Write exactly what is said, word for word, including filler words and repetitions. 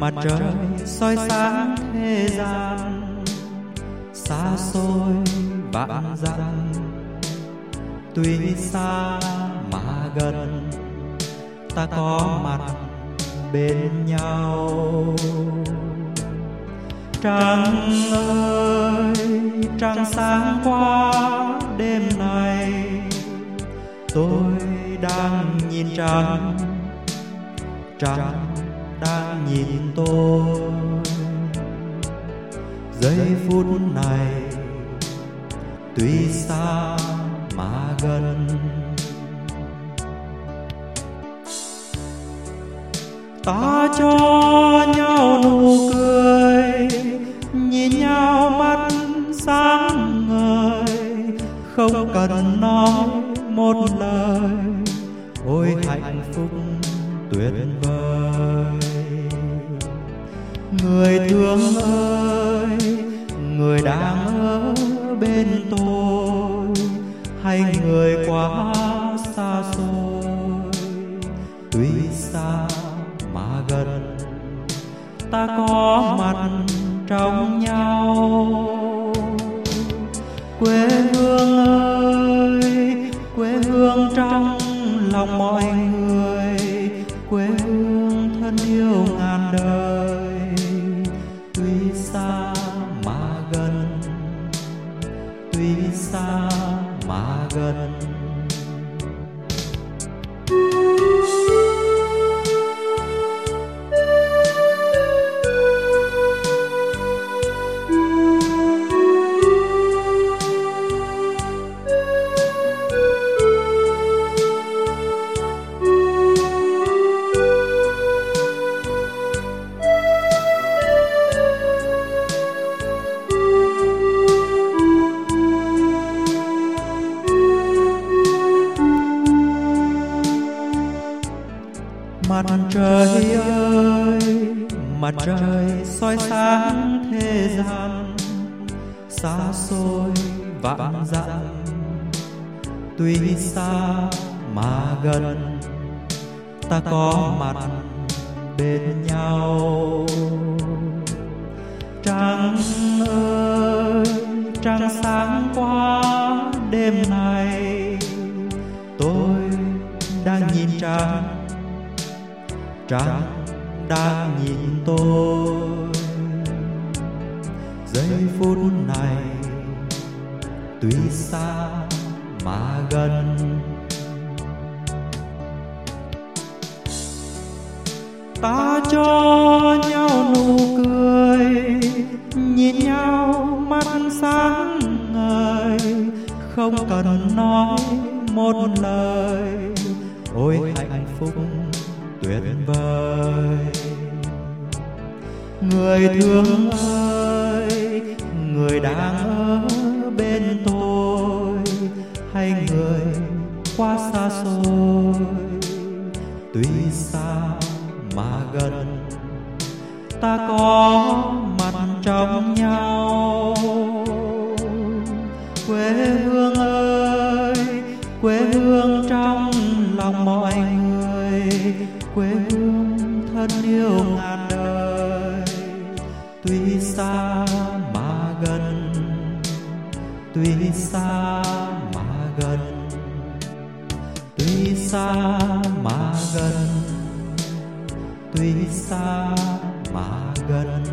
mặt trời soi sáng thế gian, xa xôi vạn dặm. Tuy xa mà gần, ta có mặt bên nhau. Trăng ơi, trăng sáng qua đêm nay, tôi đang nhìn trăng, trăng đang nhìn tôi. Giây phút này tuy xa mà gần, ta cho nhau nụ cười, nhìn nhau mắt sáng ngời, không cần nói một lời. Ôi hạnh phúc tuyệt vời. Người thương ơi, người đang ở bên tôi, hay người quá xa xôi. Tuy xa mà gần, ta có mặt trong nhau. Quê hương ơi, quê hương trong lòng mọi người, quê hương thân yêu ngàn đời. Tuy xa mà gần, tuy xa mà gần. Mặt trời ơi, mặt trời soi sáng thế gian, xa xôi vạn dặm. Tuy xa mà gần, ta có mặt bên nhau. Trăng ơi, trăng sáng qua đêm nay, tôi đang nhìn trăng, trăng đang nhìn tôi. Giây phút này tuy xa mà gần, ta cho nhau nụ cười, nhìn nhau mắt sáng ngời, không cần nói một lời. Ôi hạnh phúc tuyệt vời. Người thương ơi, người đang ở bên tôi, hay người quá xa xôi. Tuy xa mà gần, ta có mặt trong nhau. Quê hương ơi, quê hương trong lòng mọi người, quê hương thân yêu ngàn đời. Tuy xa mà gần, tuy xa mà gần, tuy xa mà gần, tuy xa mà gần.